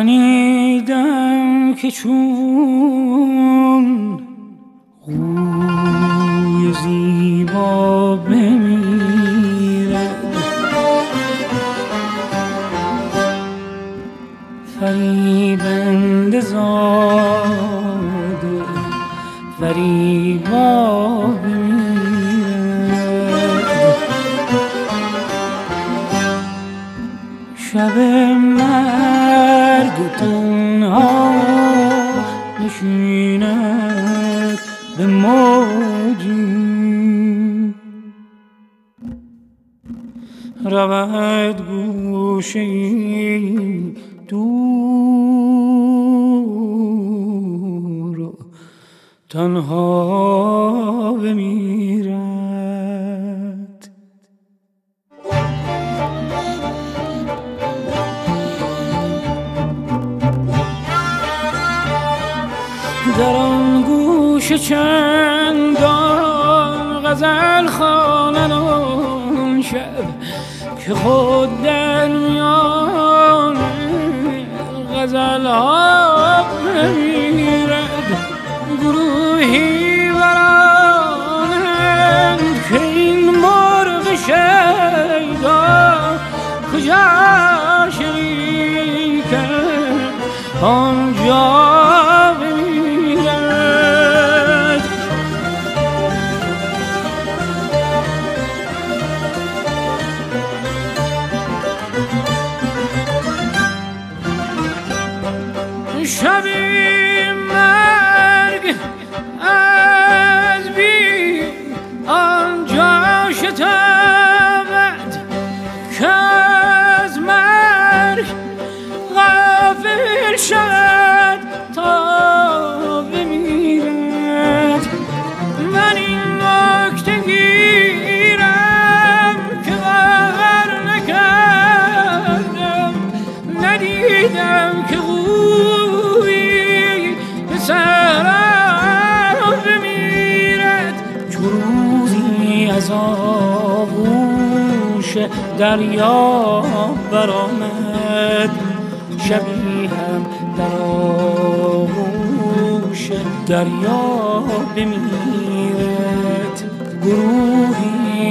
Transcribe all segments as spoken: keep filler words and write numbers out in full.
شنیدم که چون روی زیبا بمیرد فریبنده زاد و فریبا بمیرد شب مرگ تنها نشیند به موجی رود گوشه‌ای دور و تنها بمیرد. در آن گوش چندان غزل خوانند آن شب که خود در میان غزل ها بمیرد. گروهی برانند که این مرغ شیدا کجا شریک آنجا بمیرد. شبی مرگ از بی آنجا شتابد که از مرگ غافل شد تا بمیرد. من این نکته گیرم که باور نکردم ندیدم که خوبی به سهرا بمیرد. چو روزی از آغوش دریا برآمد شبی هم در آغوش دریا بمیرد. گروهی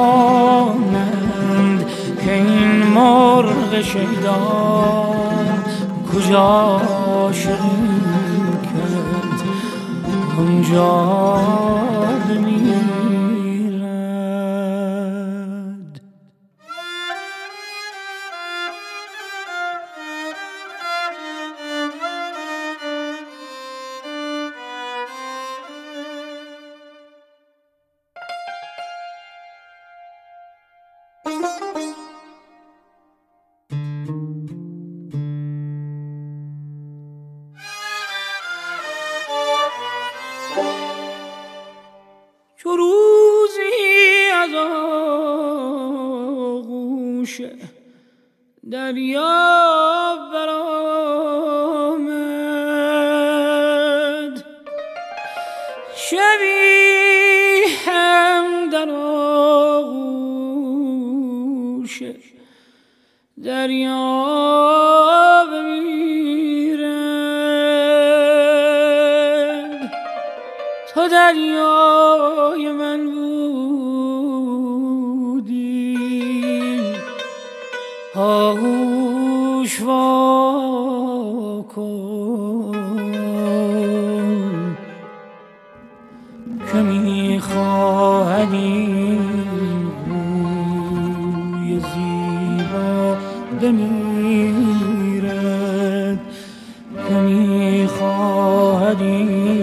برآمد که این مرغ شیدا کجا شریک آنجا بمیرد. چو روزی از آغوش دریا برآمد شبی هم در آغوش دریا بمیرد. تو دریای من بودی آغوش وا کن که می‌خواهد این روی زیبا بمیرد که می‌خواهد این